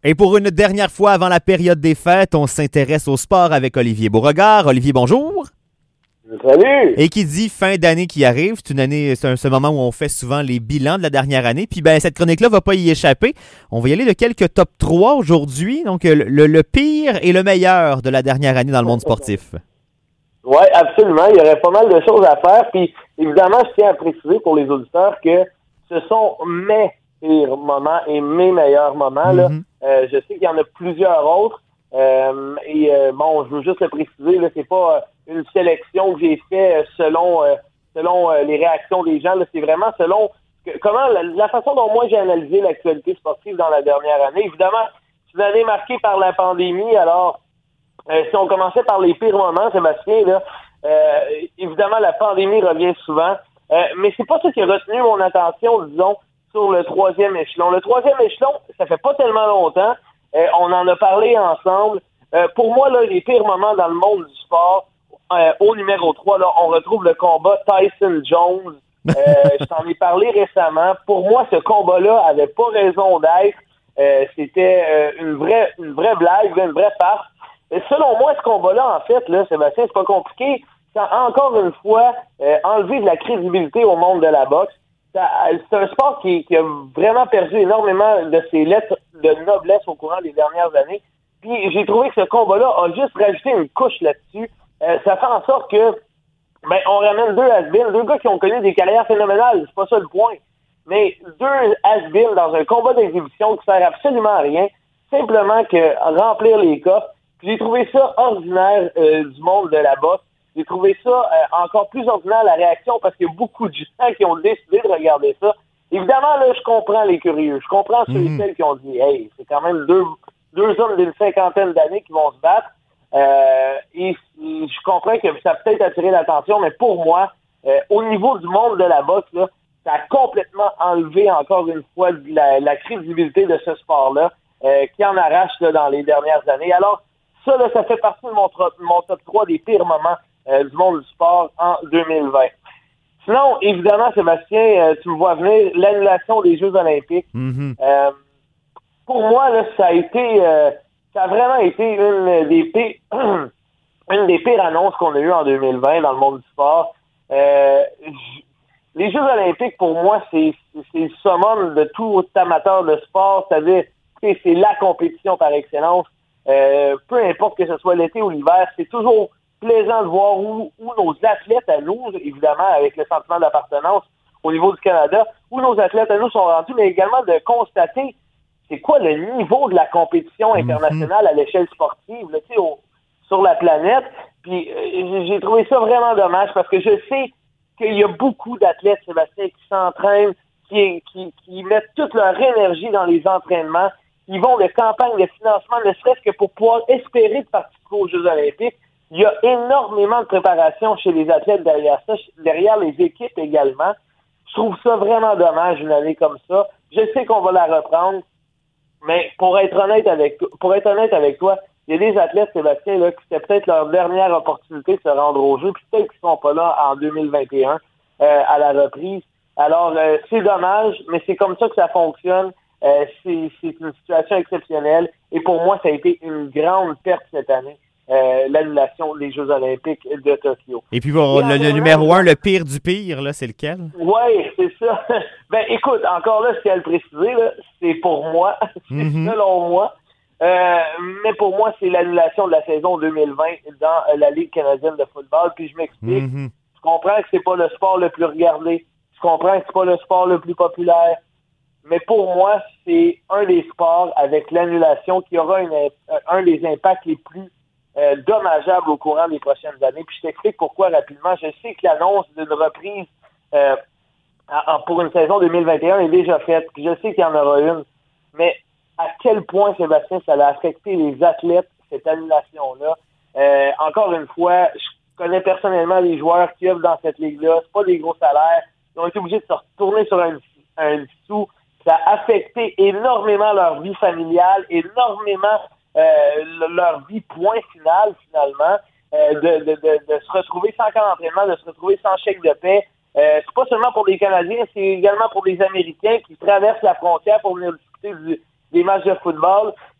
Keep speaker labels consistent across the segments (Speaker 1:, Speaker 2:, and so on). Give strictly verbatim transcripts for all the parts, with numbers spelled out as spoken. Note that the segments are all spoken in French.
Speaker 1: Et pour une dernière fois avant la période des fêtes, on s'intéresse au sport avec Olivier Beauregard. Olivier, bonjour.
Speaker 2: Salut!
Speaker 1: Et qui dit fin d'année qui arrive, c'est une année, c'est un, ce moment où on fait souvent les bilans de la dernière année. Puis ben cette chronique-là va pas y échapper. On va y aller de quelques top trois aujourd'hui. Donc le, le pire et le meilleur de la dernière année dans le monde sportif.
Speaker 2: Oui, absolument. Il y aurait pas mal de choses à faire. Puis évidemment, je tiens à préciser pour les auditeurs que ce sont mes pires moments et mes meilleurs moments. Là. Mm-hmm. Euh, je sais qu'il y en a plusieurs autres. Euh, et euh, bon, je veux juste le préciser, là, c'est pas euh, une sélection que j'ai fait euh, selon euh, selon euh, les réactions des gens. Là, c'est vraiment selon que, comment la, la façon dont moi j'ai analysé l'actualité sportive dans la dernière année. Évidemment, c'est une année marquée par la pandémie. Alors, euh, si on commençait par les pires moments, Sébastien, là, euh, évidemment la pandémie revient souvent, euh, mais c'est pas ça qui a retenu mon attention, disons, sur le troisième échelon. Le troisième échelon, ça fait pas tellement longtemps. Euh, on en a parlé ensemble. Euh, pour moi, là, les pires moments dans le monde du sport, euh, au numéro trois, là, on retrouve le combat Tyson-Jones. Euh, je t'en ai parlé récemment. Pour moi, ce combat-là avait pas raison d'être. Euh, c'était euh, une vraie une vraie blague, une vraie farce. Et selon moi, ce combat-là, en fait, là, Sébastien, c'est pas compliqué. C'est encore une fois euh, enlever de la crédibilité au monde de la boxe. C'est un sport qui, qui a vraiment perdu énormément de ses lettres de noblesse au courant des dernières années. Puis j'ai trouvé que ce combat-là a juste rajouté une couche là-dessus. Euh, ça fait en sorte que ben on ramène deux has-beens, deux gars qui ont connu des carrières phénoménales, c'est pas ça le point. Mais deux has-beens dans un combat d'exhibition qui sert absolument à rien, simplement que remplir les coffres. Puis j'ai trouvé ça ordinaire euh, du monde de la boxe. J'ai trouvé ça euh, encore plus ordinaire, la réaction, parce qu'il y a beaucoup de gens qui ont décidé de regarder ça. Évidemment, là, je comprends les curieux. Je comprends ceux et mm-hmm. celles qui ont dit « Hey, c'est quand même deux, deux hommes d'une cinquantaine d'années qui vont se battre. Euh, » Et je comprends que ça a peut-être attiré l'attention, mais pour moi, euh, au niveau du monde de la boxe, là, ça a complètement enlevé, encore une fois, la, la crédibilité de ce sport-là, euh, qui en arrache là, dans les dernières années. Alors, ça, là, ça fait partie de mon, tro- mon top trois des pires moments Euh, du monde du sport en deux mille vingt. Sinon, évidemment, Sébastien, euh, tu me vois venir, l'annulation des Jeux olympiques. Mm-hmm. Euh, pour moi, là, ça a été, euh, ça a vraiment été une des pires, une des pires annonces qu'on a eues en deux mille vingt dans le monde du sport. Euh, j- les Jeux olympiques, pour moi, c'est, c'est, c'est le summum de tout amateur de sport. C'est-à-dire, c'est, c'est la compétition par excellence. Euh, peu importe que ce soit l'été ou l'hiver, c'est toujours plaisant de voir où, où nos athlètes à nous, évidemment, avec le sentiment d'appartenance au niveau du Canada, où nos athlètes à nous sont rendus, mais également de constater c'est quoi le niveau de la compétition internationale mm-hmm. à l'échelle sportive, là, tu sais, au, sur la planète. Puis euh, j'ai trouvé ça vraiment dommage parce que je sais qu'il y a beaucoup d'athlètes, Sébastien, qui s'entraînent, qui, qui, qui mettent toute leur énergie dans les entraînements, qui vont de campagne de financement, ne serait-ce que pour pouvoir espérer de participer aux Jeux olympiques. Il y a énormément de préparation chez les athlètes derrière ça, derrière les équipes également. Je trouve ça vraiment dommage, une année comme ça. Je sais qu'on va la reprendre, mais pour être honnête avec pour être honnête avec toi, il y a des athlètes, Sébastien, là, qui c'était peut-être leur dernière opportunité de se rendre au jeu, puis peut-être qu'ils ne sont pas là en deux mille vingt et un euh, à la reprise. Alors, euh, c'est dommage, mais c'est comme ça que ça fonctionne. Euh, c'est, c'est une situation exceptionnelle. Et pour moi, ça a été une grande perte cette année. Euh, l'annulation des Jeux olympiques de Tokyo.
Speaker 1: Et puis bon, le, le numéro un, le pire du pire, là, c'est lequel?
Speaker 2: Oui, c'est ça. Ben écoute, encore là, ce qu'il y a à le préciser, là, c'est pour moi, c'est mm-hmm. selon moi. Euh, mais pour moi, c'est l'annulation de la saison deux mille vingt dans euh, la Ligue canadienne de football. Puis je m'explique. Mm-hmm. Je comprends que c'est pas le sport le plus regardé. Je comprends que c'est pas le sport le plus populaire. Mais pour moi, c'est un des sports avec l'annulation qui aura une, un des impacts les plus Euh, dommageable au courant des prochaines années. Puis je t'explique pourquoi rapidement. Je sais que l'annonce d'une reprise euh, en, pour une saison deux mille vingt et un est déjà faite. Puis je sais qu'il y en aura une. Mais à quel point, Sébastien, ça a affecté les athlètes, cette annulation-là. Euh, encore une fois, je connais personnellement les joueurs qui œuvrent dans cette ligue-là. C'est pas des gros salaires. Ils ont été obligés de se retourner sur un, un sou. Ça a affecté énormément leur vie familiale, énormément Euh, leur vie point final, finalement, euh, de, de, de, de se retrouver sans camp d'entraînement, de se retrouver sans chèque de paie. Euh, c'est pas seulement pour les Canadiens, c'est également pour les Américains qui traversent la frontière pour venir discuter du, des matchs de football.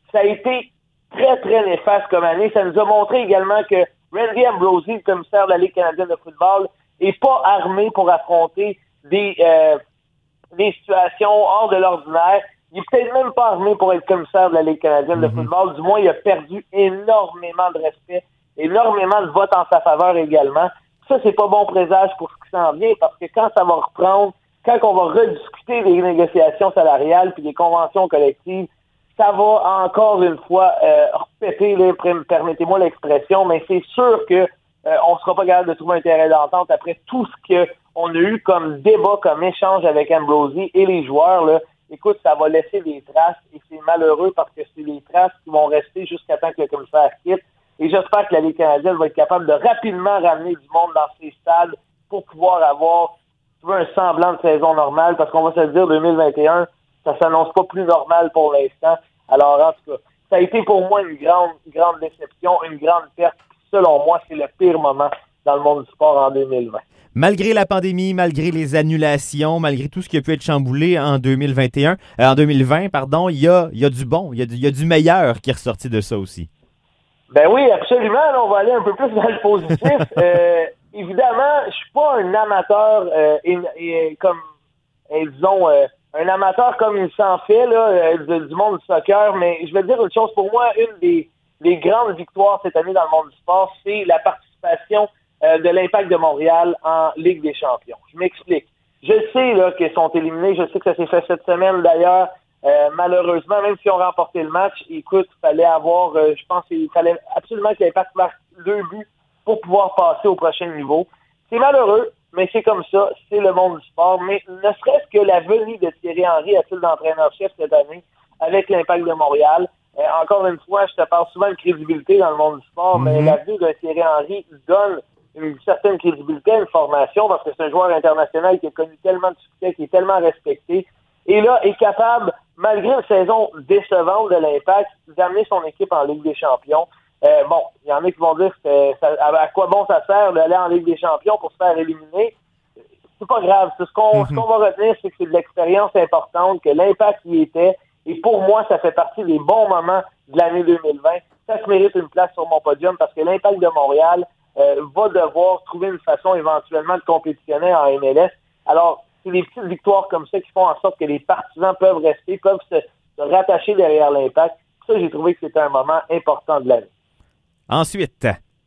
Speaker 2: ça a été très, très néfaste comme année. Ça nous a montré également que Randy Ambrosie, le commissaire de la Ligue canadienne de football, est pas armé pour affronter des, euh, des situations hors de l'ordinaire. Il est peut-être même pas armé pour être commissaire de la Ligue canadienne de mm-hmm. football. Du moins, il a perdu énormément de respect, énormément de votes en sa faveur également. Ça, c'est pas bon présage pour ce qui s'en vient, parce que quand ça va reprendre, quand on va rediscuter des négociations salariales puis des conventions collectives, ça va encore une fois euh, repéter, là, permettez-moi l'expression, mais c'est sûr que euh, on sera pas capable de trouver un terrain d'entente après tout ce qu'on a eu comme débat, comme échange avec Ambrosie et les joueurs. Là. Écoute, ça va laisser des traces et c'est malheureux parce que c'est des traces qui vont rester jusqu'à temps que le commissaire quitte. Et j'espère que la Ligue canadienne va être capable de rapidement ramener du monde dans ces stades pour pouvoir avoir un semblant de saison normale, parce qu'on va se le dire, deux mille vingt et un, ça s'annonce pas plus normal pour l'instant. Alors, en tout cas, ça a été pour moi une grande, grande déception, une grande perte. Selon moi, c'est le pire moment dans le monde du sport en deux mille vingt.
Speaker 1: Malgré la pandémie, malgré les annulations, malgré tout ce qui a pu être chamboulé en deux mille vingt et un, euh, en deux mille vingt, pardon, il y a, il y a du bon, il y a du, il y a du meilleur qui est ressorti de ça aussi.
Speaker 2: Ben oui, absolument. Là, on va aller un peu plus dans le positif. euh, évidemment, je suis pas un amateur euh, et, et, comme et, disons euh, un amateur comme il s'en fait là euh, du monde du soccer, mais je vais te dire une chose, pour moi, une des, des grandes victoires cette année dans le monde du sport, c'est la participation euh, de l'Impact de Montréal en Ligue des Champions. Je m'explique. Je sais là qu'ils sont éliminés, je sais que ça s'est fait cette semaine d'ailleurs. Euh, malheureusement, même si on remportait le match, écoute, il fallait avoir, euh, je pense qu'il fallait absolument que l'Impact marque deux buts pour pouvoir passer au prochain niveau. C'est malheureux, mais c'est comme ça, c'est le monde du sport. Mais ne serait-ce que la venue de Thierry Henry à titre d'entraîneur-chef cette année avec l'Impact de Montréal, euh, encore une fois, je te parle souvent de crédibilité dans le monde du sport, mm-hmm. mais la venue de Thierry Henry donne une certaine crédibilité à une formation parce que c'est un joueur international qui a connu tellement de succès, qui est tellement respecté, et là, est capable, malgré une saison décevante de l'Impact, d'amener son équipe en Ligue des Champions. Euh, bon, il y en a qui vont dire que ça, à quoi bon ça sert d'aller en Ligue des Champions pour se faire éliminer. C'est pas grave. Ce qu'on, mm-hmm. ce qu'on va retenir, c'est que c'est de l'expérience importante, que l'Impact y était. Et pour moi, ça fait partie des bons moments de l'année deux mille vingt. Ça se mérite une place sur mon podium parce que l'Impact de Montréal euh, va devoir trouver une façon éventuellement de compétitionner en M L S. Alors, c'est des petites victoires comme ça qui font en sorte que les partisans peuvent rester, peuvent se, se rattacher derrière l'Impact. Ça, j'ai trouvé que c'était un moment important de l'année.
Speaker 1: Ensuite?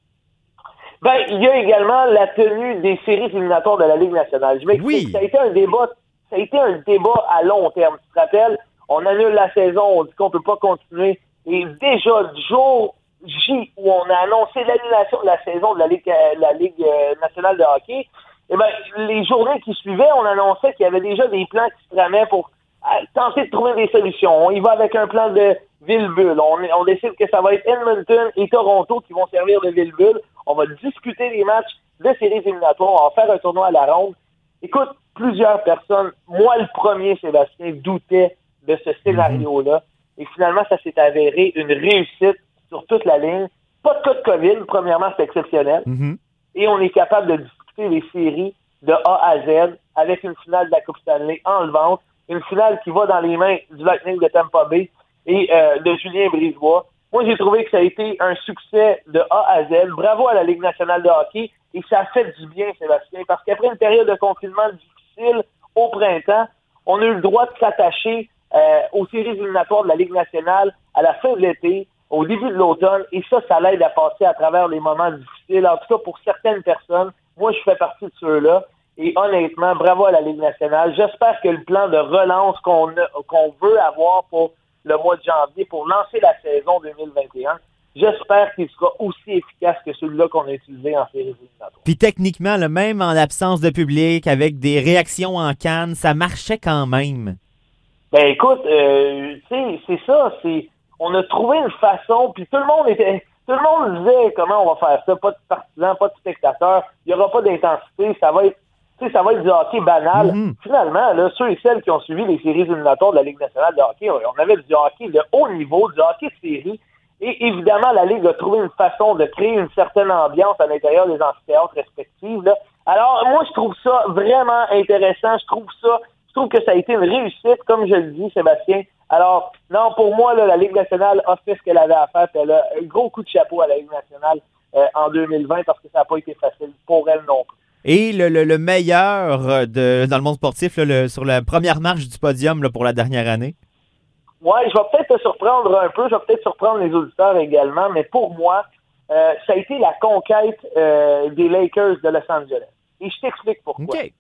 Speaker 2: Ben, il y a également la tenue des séries éliminatoires de la Ligue nationale. Je m'explique. Oui. Ça a été un débat, ça a été un débat à long terme. Tu te rappelles? On annule la saison, on dit qu'on peut pas continuer. Et déjà, du jour J où on a annoncé l'annulation de la saison de la Ligue, la Ligue nationale de hockey, eh ben, les journées qui suivaient, on annonçait qu'il y avait déjà des plans qui se tramaient pour tenter de trouver des solutions. On y va avec un plan de ville-bulle. On, on décide que ça va être Edmonton et Toronto qui vont servir de ville-bulle. On va discuter des matchs de séries éliminatoires. On va faire un tournoi à la ronde. Écoute, plusieurs personnes, moi le premier, Sébastien, doutait de ce scénario-là. Et finalement, ça s'est avéré une réussite sur toute la ligne. Pas de cas de COVID. Premièrement, c'est exceptionnel. Mm-hmm. Et on est capable de discuter les séries de A à Z avec une finale de la Coupe Stanley en levante. Une finale qui va dans les mains du Lightning de Tampa Bay et euh, de Julien Brisebois. Moi, j'ai trouvé que ça a été un succès de A à Z. Bravo à la Ligue nationale de hockey. Et ça a fait du bien, Sébastien, parce qu'après une période de confinement difficile au printemps, on a eu le droit de s'attacher euh, aux séries éliminatoires de la Ligue nationale à la fin de l'été, au début de l'automne. Et ça, ça l'aide à passer à travers les moments difficiles. En tout cas, pour certaines personnes, moi, je fais partie de ceux-là. Et honnêtement, bravo à la Ligue nationale. J'espère que le plan de relance qu'on a, qu'on veut avoir pour le mois de janvier, pour lancer la saison deux mille vingt et un, j'espère qu'il sera aussi efficace que celui-là qu'on a utilisé en séries éliminatoires.
Speaker 1: Puis techniquement, là, même en absence de public, avec des réactions en canne, ça marchait quand même.
Speaker 2: Ben écoute, euh, tu sais, c'est ça, c'est on a trouvé une façon, puis tout le monde était... Tout le monde disait comment on va faire ça, pas de partisans, pas de spectateurs, il n'y aura pas d'intensité, ça va être Tu sais, ça va être du hockey banal. Mm-hmm. Finalement, là, ceux et celles qui ont suivi les séries éliminatoires de la Ligue nationale de hockey, on avait du hockey de haut niveau, du hockey de série. Et évidemment, la Ligue a trouvé une façon de créer une certaine ambiance à l'intérieur des amphithéâtres respectifs. Là. Alors, moi, je trouve ça vraiment intéressant. Je trouve ça, je trouve que ça a été une réussite, comme je le dis, Sébastien, Alors, non, pour moi, là, la Ligue nationale a fait ce qu'elle avait à faire. Elle a un gros coup de chapeau à la Ligue nationale euh, en deux mille vingt parce que ça n'a pas été facile pour elle non plus.
Speaker 1: Et le, le, le meilleur de, dans le monde sportif, là, le, sur la première marche du podium là, pour la dernière année?
Speaker 2: Oui, je vais peut-être te surprendre un peu, je vais peut-être surprendre les auditeurs également, mais pour moi, euh, ça a été la conquête euh, des Lakers de Los Angeles. Et je t'explique pourquoi.
Speaker 1: Okay.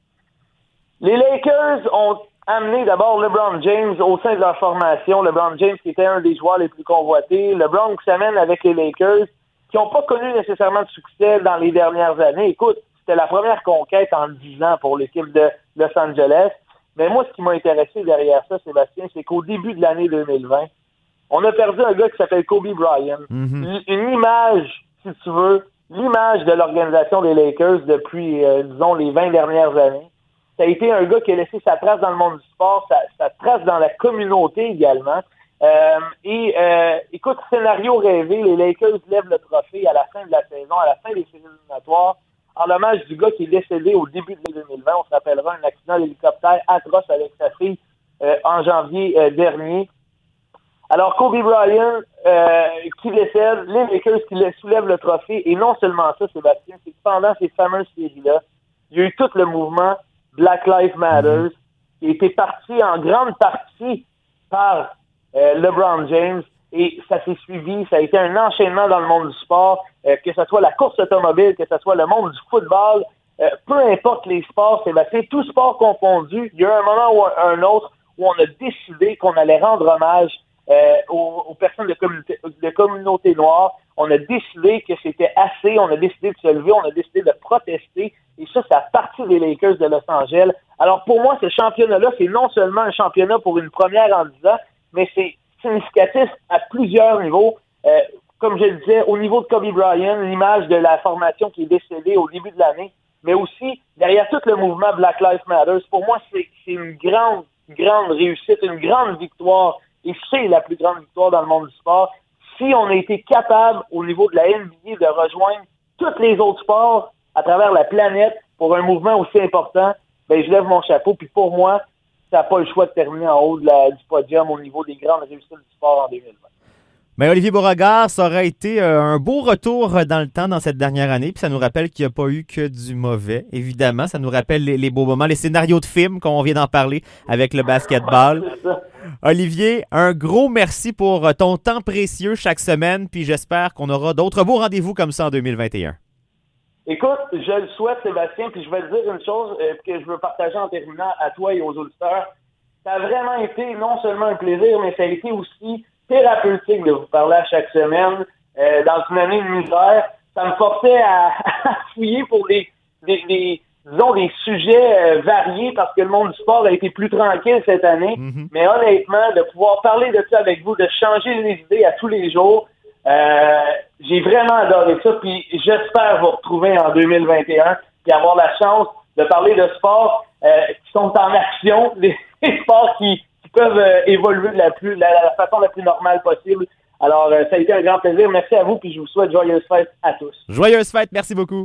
Speaker 2: Les Lakers ont amené d'abord LeBron James au sein de leur formation. LeBron James qui était un des joueurs les plus convoités. LeBron qui s'amène avec les Lakers, qui n'ont pas connu nécessairement de succès dans les dernières années. Écoute, c'était la première conquête en dix ans pour l'équipe de Los Angeles. Mais moi, ce qui m'a intéressé derrière ça, Sébastien, c'est qu'au début de l'année deux mille vingt, on a perdu un gars qui s'appelle Kobe Bryant. Mm-hmm. Une image, si tu veux, l'image de l'organisation des Lakers depuis, euh, disons, les vingt dernières années. Ça a été un gars qui a laissé sa trace dans le monde du sport, sa, sa trace dans la communauté également. Euh, et euh, écoute, scénario rêvé, les Lakers lèvent le trophée à la fin de la saison, à la fin des séries éliminatoires, en l'hommage du gars qui est décédé au début de l'année deux mille vingt. On se rappellera un accident d'hélicoptère atroce avec sa fille euh, en janvier euh, dernier. Alors, Kobe Bryant euh, qui décède, les Lakers qui soulèvent le trophée, et non seulement ça, Sébastien, c'est que pendant ces fameuses séries-là, il y a eu tout le mouvement Black Lives Matter, qui a été parti en grande partie par euh, LeBron James, et ça s'est suivi, ça a été un enchaînement dans le monde du sport, euh, que ce soit la course automobile, que ce soit le monde du football, euh, peu importe les sports, Sébastien, tout sport confondu, il y a eu un moment ou un, un autre où on a décidé qu'on allait rendre hommage euh, aux, aux personnes de communauté, de communauté noire. On a décidé que c'était assez, on a décidé de se lever, on a décidé de protester, et ça, c'est à partir des Lakers de Los Angeles. Alors pour moi, ce championnat-là, c'est non seulement un championnat pour une première en dix ans, mais c'est significatif à plusieurs niveaux. Euh, comme je le disais, au niveau de Kobe Bryant, l'image de la formation qui est décédée au début de l'année, mais aussi derrière tout le mouvement Black Lives Matter, pour moi, c'est, c'est une grande, grande réussite, une grande victoire, et c'est la plus grande victoire dans le monde du sport. Si on a été capable, au niveau de la N B A, de rejoindre tous les autres sports à travers la planète pour un mouvement aussi important, ben je lève mon chapeau. Puis pour moi, ça n'a pas le choix de terminer en haut de la, du podium au niveau des grandes réussites du sport en deux mille vingt.
Speaker 1: Mais Olivier Beauregard, ça aurait été euh, un beau retour dans le temps dans cette dernière année, puis ça nous rappelle qu'il n'y a pas eu que du mauvais, évidemment. Ça nous rappelle les, les beaux moments, les scénarios de films qu'on vient d'en parler avec le basketball. Olivier, un gros merci pour ton temps précieux chaque semaine, puis j'espère qu'on aura d'autres beaux rendez-vous comme ça en deux mille vingt et un.
Speaker 2: Écoute, je le souhaite, Sébastien, puis je vais te dire une chose euh, que je veux partager en terminant à toi et aux auditeurs. Ça a vraiment été non seulement un plaisir, mais ça a été aussi thérapeutique de vous parler à chaque semaine euh, dans une année de misère. Ça me forçait à, à fouiller pour des, des, des, disons, des sujets euh, variés parce que le monde du sport a été plus tranquille cette année. Mm-hmm. Mais honnêtement, de pouvoir parler de ça avec vous, de changer les idées à tous les jours, euh, j'ai vraiment adoré ça. Puis j'espère vous retrouver en deux mille vingt et un et avoir la chance de parler de sports euh, qui sont en action, des, des sports qui peuvent euh, évoluer de la, plus, la, la façon la plus normale possible. Alors, euh, ça a été un grand plaisir. Merci à vous, puis je vous souhaite joyeuses fêtes à tous.
Speaker 1: Joyeuses fêtes, merci beaucoup.